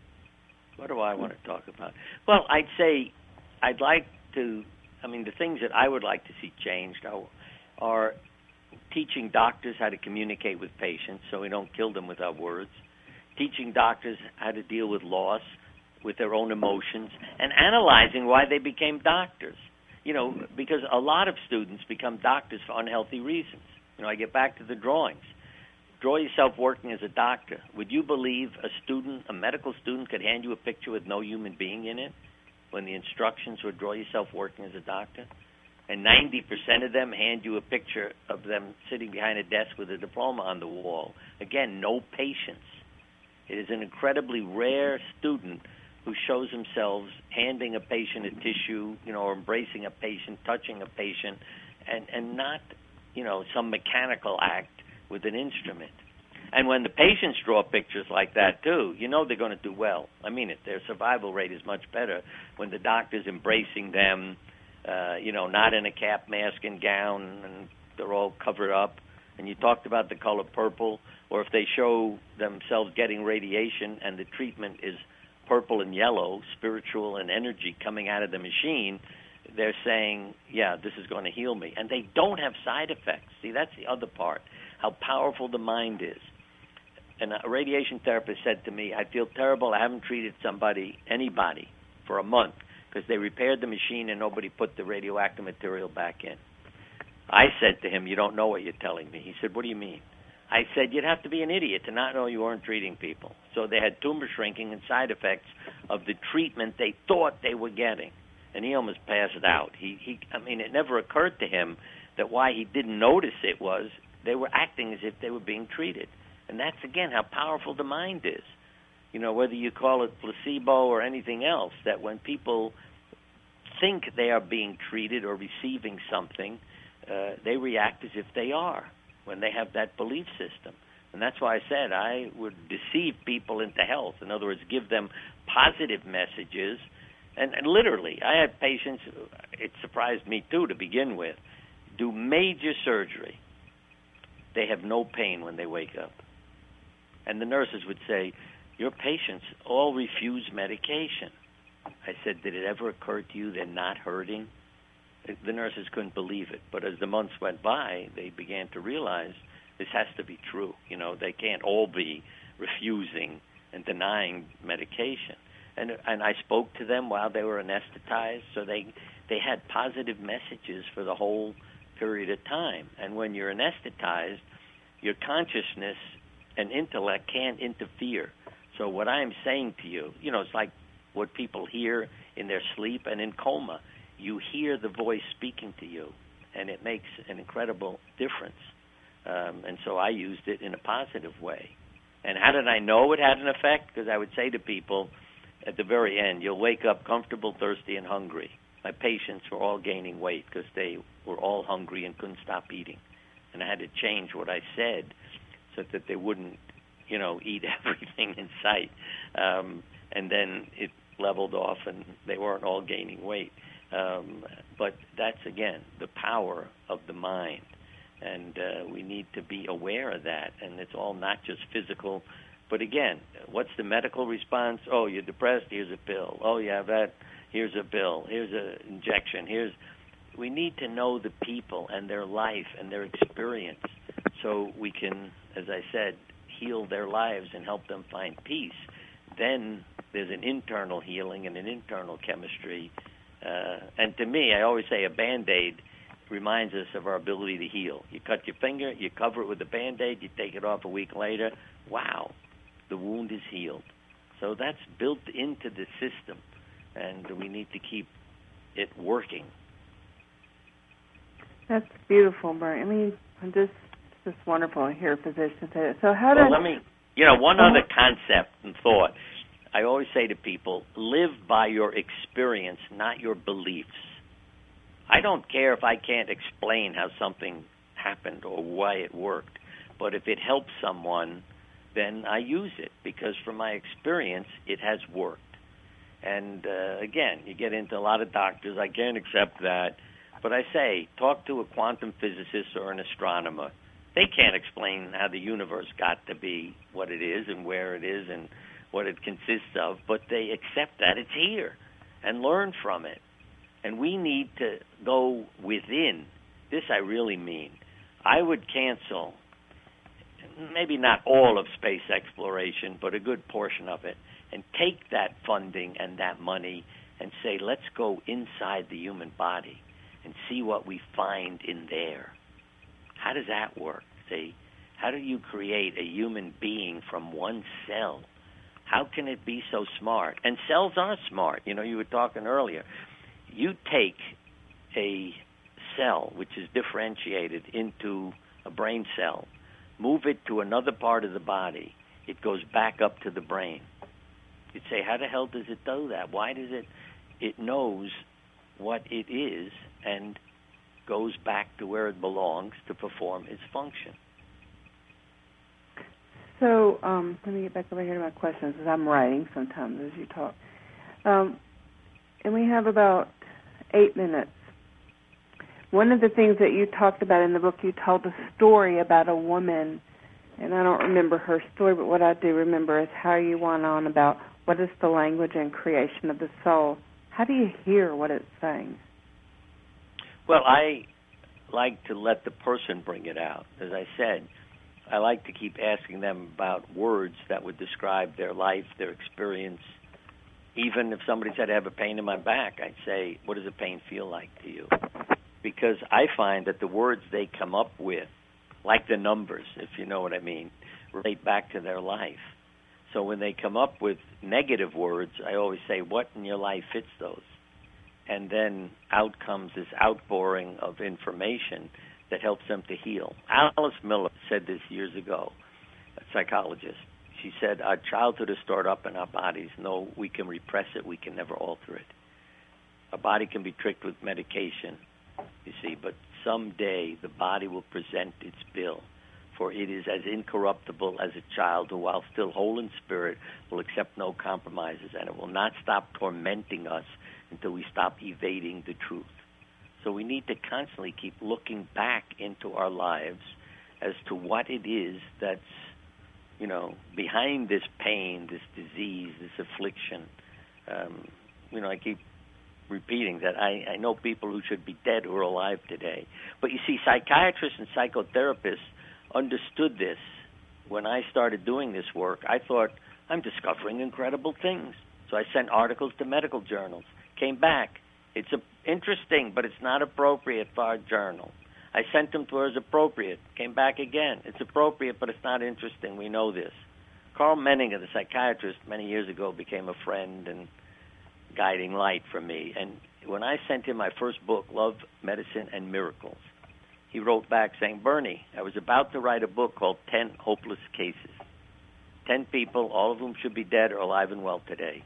What do I want to talk about? Well, I'd say I'd like to, I mean, the things that I would like to see changed are, are teaching doctors how to communicate with patients so we don't kill them with our words, teaching doctors how to deal with loss, with their own emotions, and analyzing why they became doctors. You know, because a lot of students become doctors for unhealthy reasons. You know, I get back to the drawings. Draw yourself working as a doctor. Would you believe a student, a medical student, could hand you a picture with no human being in it when the instructions were draw yourself working as a doctor? And ninety percent of them hand you a picture of them sitting behind a desk with a diploma on the wall. Again, no patience. It is an incredibly rare student who shows themselves handing a patient a tissue, you know, or embracing a patient, touching a patient, and, and not, you know, some mechanical act with an instrument. And when the patients draw pictures like that, too, you know they're going to do well. I mean it. Their survival rate is much better when the doctor's embracing them, uh, you know, not in a cap, mask, and gown, and they're all covered up. And you talked about the color purple, or if they show themselves getting radiation and the treatment is purple and yellow, spiritual and energy coming out of the machine, they're saying, yeah, this is going to heal me. And they don't have side effects. See, that's the other part, how powerful the mind is. And a radiation therapist said to me, I feel terrible. I haven't treated somebody, anybody, for a month because they repaired the machine and nobody put the radioactive material back in. I said to him, you don't know what you're telling me. He said, what do you mean? I said, you'd have to be an idiot to not know you weren't treating people. So they had tumor shrinking and side effects of the treatment they thought they were getting. And he almost passed out. He, he, I mean, it never occurred to him that why he didn't notice it was they were acting as if they were being treated. And that's, again, how powerful the mind is. You know, whether you call it placebo or anything else, that when people think they are being treated or receiving something, uh, they react as if they are when they have that belief system. And that's why I said I would deceive people into health. In other words, give them positive messages. And, and literally, I had patients, it surprised me too to begin with, do major surgery. They have no pain when they wake up. And the nurses would say, your patients all refuse medication. I said, did it ever occur to you they're not hurting? The nurses couldn't believe it. But as the months went by, they began to realize this has to be true. You know, they can't all be refusing and denying medication. And and I spoke to them while they were anesthetized, so they they had positive messages for the whole period of time. And when you're anesthetized, your consciousness and intellect can't interfere. So what I'm saying to you, you know, it's like what people hear in their sleep and in coma. You hear the voice speaking to you, and it makes an incredible difference. Um, and so I used it in a positive way. And how did I know it had an effect? Because I would say to people, at the very end, you'll wake up comfortable, thirsty, and hungry. My patients were all gaining weight because they were all hungry and couldn't stop eating. And I had to change what I said so that they wouldn't, you know, eat everything in sight. Um, and then it leveled off and they weren't all gaining weight. Um, but that's, again, the power of the mind. And uh, we need to be aware of that. And it's all not just physical. But, again, what's the medical response? Oh, you're depressed, here's a pill. Oh, you have that, here's a pill. Here's an injection. Here's. We need to know the people and their life and their experience so we can, as I said, heal their lives and help them find peace. Then there's an internal healing and an internal chemistry. Uh, and to me, I always say a Band-Aid reminds us of our ability to heal. You cut your finger, you cover it with a Band-Aid, you take it off a week later. Wow, the wound is healed. So that's built into the system, and we need to keep it working. That's beautiful, Bernie. I mean, I'm just it's just wonderful to hear a physician say that. So how well, does... let me, you know, one other concept and thought. I always say to people, live by your experience, not your beliefs. I don't care if I can't explain how something happened or why it worked, but if it helps someone, then I use it because from my experience, it has worked. And uh, again, you get into a lot of doctors, I can't accept that. But I say, talk to a quantum physicist or an astronomer. They can't explain how the universe got to be what it is and where it is and what it consists of, but they accept that it's here and learn from it. And we need to go within. This I really mean. I would cancel, maybe not all of space exploration, but a good portion of it, and take that funding and that money and say, let's go inside the human body and see what we find in there. How does that work? See, how do you create a human being from one cell? How can it be so smart? And cells are smart. You know, you were talking earlier. You take a cell, which is differentiated into a brain cell, move it to another part of the body, it goes back up to the brain. You'd say, how the hell does it do that? Why does it? It knows what it is and goes back to where it belongs to perform its function. So um, let me get back over here to my questions, because I'm writing sometimes as you talk. Um, and we have about eight minutes. One of the things that you talked about in the book, you told a story about a woman, and I don't remember her story, but what I do remember is how you went on about what is the language and creation of the soul. How do you hear what it's saying? Well, I like to let the person bring it out. As I said, I like to keep asking them about words that would describe their life, their experience. Even if somebody said, I have a pain in my back, I'd say, what does a pain feel like to you? Because I find that the words they come up with, like the numbers, if you know what I mean, relate back to their life. So when they come up with negative words, I always say, what in your life fits those? And then out comes this outpouring of information that helps them to heal. Alice Miller said this years ago, a psychologist. She said, our childhood is stored up in our bodies. No, we can repress it. We can never alter it. A body can be tricked with medication, you see, but someday the body will present its bill, for it is as incorruptible as a child who, while still whole in spirit, will accept no compromises, and it will not stop tormenting us until we stop evading the truth. So we need to constantly keep looking back into our lives as to what it is that's, you know, behind this pain, this disease, this affliction. Um, you know, I keep repeating that I, I know people who should be dead who are alive today. But you see, psychiatrists and psychotherapists understood this. When I started doing this work, I thought, I'm discovering incredible things. So I sent articles to medical journals, came back. It's a, interesting, but it's not appropriate for our journal. I sent them to her as appropriate, came back again. It's appropriate, but it's not interesting. We know this. Carl Menninger, the psychiatrist, many years ago became a friend and guiding light for me. And when I sent him my first book, Love, Medicine, and Miracles, he wrote back saying, Bernie, I was about to write a book called Ten Hopeless Cases. Ten people, all of whom should be dead or alive and well today,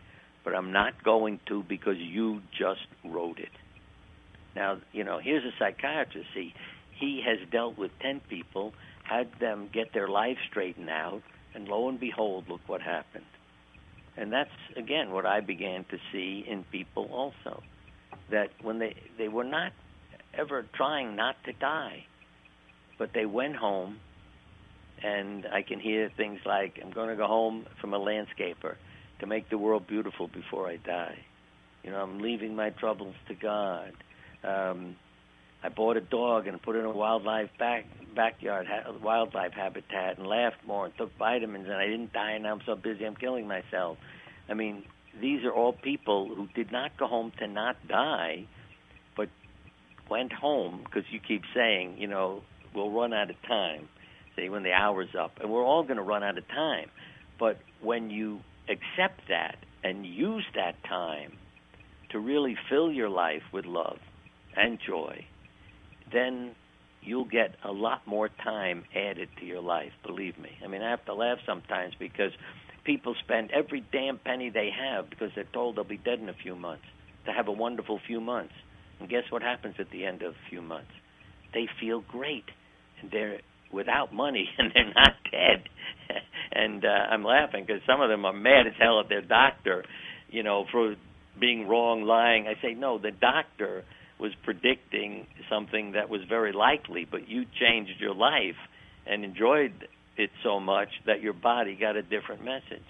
but I'm not going to because you just wrote it. Now, you know, here's a psychiatrist. See, he has dealt with ten people, had them get their life straightened out, and lo and behold, look what happened. And that's, again, what I began to see in people also, that when they, they were not ever trying not to die, but they went home, and I can hear things like, I'm going to go home from a landscaper to make the world beautiful before I die. You know, I'm leaving my troubles to God. Um, I bought a dog and put it in a wildlife back, backyard, ha- wildlife habitat, and laughed more and took vitamins, and I didn't die, and now I'm so busy I'm killing myself. I mean, these are all people who did not go home to not die, but went home because you keep saying, you know, we'll run out of time, say, when the hour's up. And we're all going to run out of time. But when you accept that and use that time to really fill your life with love and joy, then you'll get a lot more time added to your life, believe me. I mean, I have to laugh sometimes because people spend every damn penny they have because they're told they'll be dead in a few months, to have a wonderful few months. And guess what happens at the end of a few months? They feel great, and they're without money, and they're not dead. and uh, I'm laughing because some of them are mad as hell at their doctor, you know, for being wrong, lying. I say, no, the doctor was predicting something that was very likely, but you changed your life and enjoyed it so much that your body got a different message.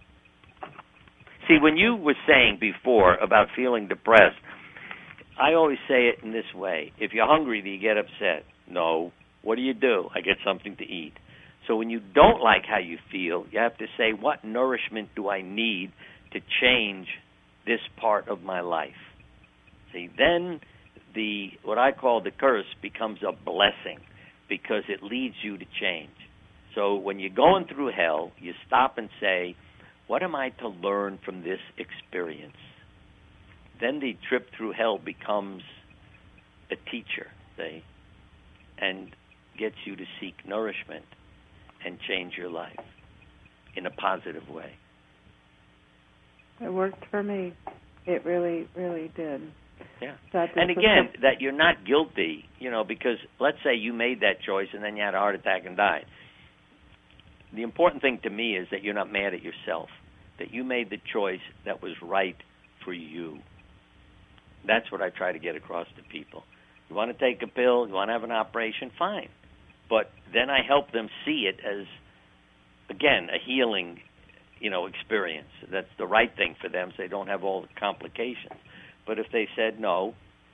See, when you were saying before about feeling depressed, I always say it in this way. If you're hungry, do you get upset? No. What do you do? I get something to eat. So when you don't like how you feel, you have to say, what nourishment do I need to change this part of my life? See, then the what I call the curse becomes a blessing because it leads you to change. So when you're going through hell, you stop and say, what am I to learn from this experience? Then the trip through hell becomes a teacher, see, and gets you to seek nourishment and change your life in a positive way. It worked for me. It really, really did. Yeah. So and again, that you're not guilty, you know, because let's say you made that choice and then you had a heart attack and died. The important thing to me is that you're not mad at yourself, that you made the choice that was right for you. That's what I try to get across to people. You want to take a pill, you want to have an operation, fine. But then I help them see it as, again, a healing, you know, experience. That's the right thing for them so they don't have all the complications. But if they said no,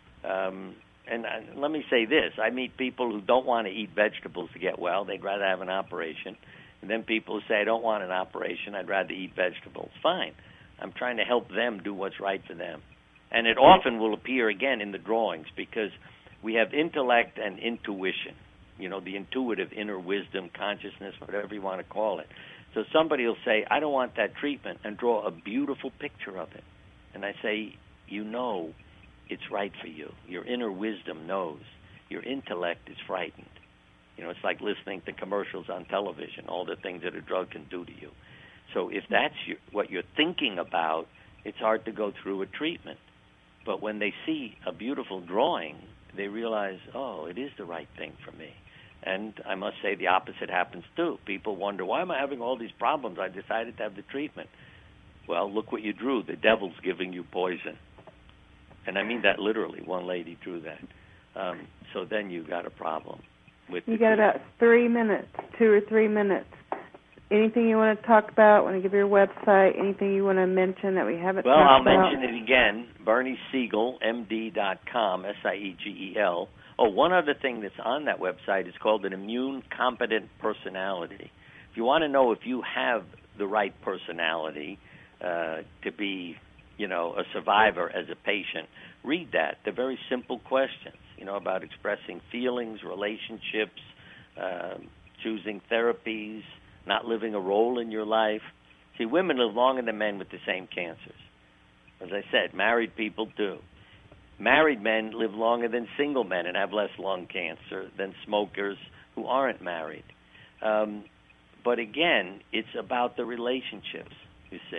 um, and I, let me say this, I meet people who don't want to eat vegetables to get well. They'd rather have an operation. And then people who say, I don't want an operation, I'd rather eat vegetables. Fine. I'm trying to help them do what's right for them. And it often will appear again in the drawings because we have intellect and intuition, you know, the intuitive inner wisdom, consciousness, whatever you want to call it. So somebody will say, I don't want that treatment, and draw a beautiful picture of it. And I say, you know it's right for you. Your inner wisdom knows. Your intellect is frightened. You know, it's like listening to commercials on television, all the things that a drug can do to you. So if that's your, what you're thinking about, it's hard to go through a treatment. But when they see a beautiful drawing, they realize, oh, it is the right thing for me. And I must say the opposite happens too. People wonder, why am I having all these problems? I decided to have the treatment. Well, look what you drew. The devil's giving you poison. And I mean that literally. One lady drew that. Um, so then you got a problem. With you got about three minutes, two or three minutes. Anything you want to talk about? Want to give your website? Anything you want to mention that we haven't well, talked I'll about? Well, I'll mention it again, Bernie Siegel, M D dot com, S I E G E L. Oh, one other thing that's on that website is called an immune competent personality. If you want to know if you have the right personality uh, to be, you know, a survivor as a patient, read that. They're very simple questions, you know, about expressing feelings, relationships, uh, choosing therapies, not living a role in your life. See, women live longer than men with the same cancers. As I said, married people do. Married men live longer than single men and have less lung cancer than smokers who aren't married. Um, but again, it's about the relationships, you see.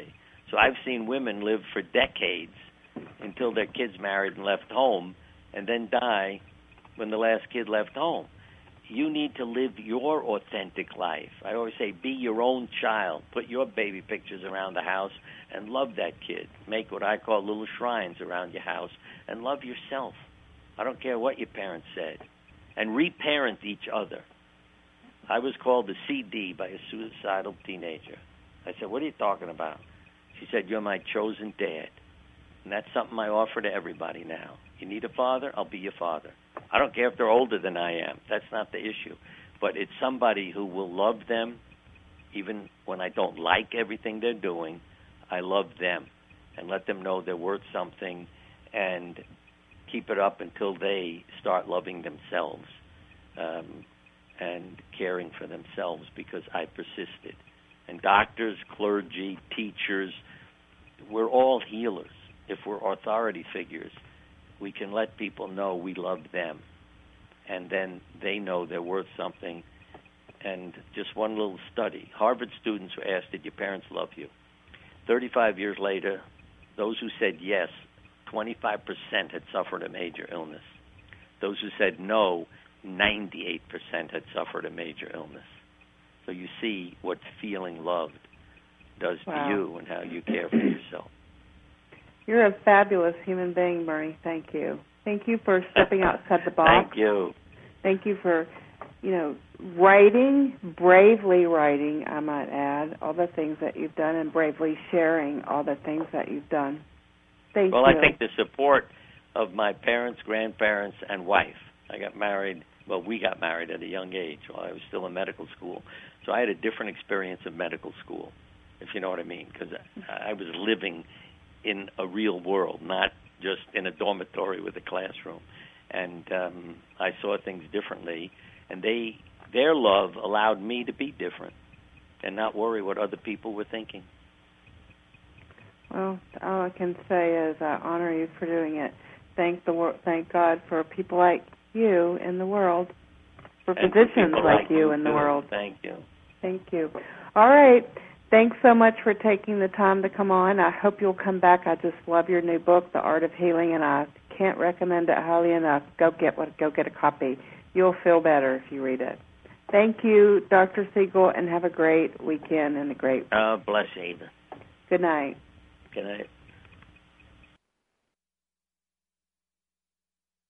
So I've seen women live for decades until their kids married and left home, and then die when the last kid left home. You need to live your authentic life. I always say, be your own child. Put your baby pictures around the house and love that kid. Make what I call little shrines around your house and love yourself. I don't care what your parents said. And reparent each other. I was called a C D by a suicidal teenager. I said, what are you talking about? She said, you're my chosen dad. And that's something I offer to everybody now. You need a father? I'll be your father. I don't care if they're older than I am. That's not the issue. But it's somebody who will love them, even when I don't like everything they're doing. I love them and let them know they're worth something, and keep it up until they start loving themselves um, and caring for themselves, because I persisted. And doctors, clergy, teachers, we're all healers. If we're authority figures, we can let people know we love them, and then they know they're worth something. And just one little study. Harvard students were asked, did your parents love you? thirty-five years later, those who said yes, twenty-five percent had suffered a major illness. Those who said no, ninety-eight percent had suffered a major illness. So you see what feeling loved does wow. to you and how you care for yourself. You're a fabulous human being, Bernie. Thank you. Thank you for stepping outside the box. Thank you. Thank you for, you know, writing, bravely writing, I might add, all the things that you've done, and bravely sharing all the things that you've done. Thank well, you. Well, I think the support of my parents, grandparents, and wife. I got married, well, we got married at a young age while I was still in medical school. So I had a different experience of medical school, if you know what I mean, because I, I was living in a real world, not just in a dormitory with a classroom. And um, I saw things differently, and they their love allowed me to be different and not worry what other people were thinking. Well, all I can say is I honor you for doing it. Thank the wor- thank God for people like you in the world, for and physicians for like, like you you in the too. world. Thank you. Thank you. All right. Thanks so much for taking the time to come on. I hope you'll come back. I just love your new book, The Art of Healing, and I can't recommend it highly enough. Go get one. Go get a copy. You'll feel better if you read it. Thank you, Doctor Siegel, and have a great weekend and a great... Uh, bless you, Eva. Good night. Good night.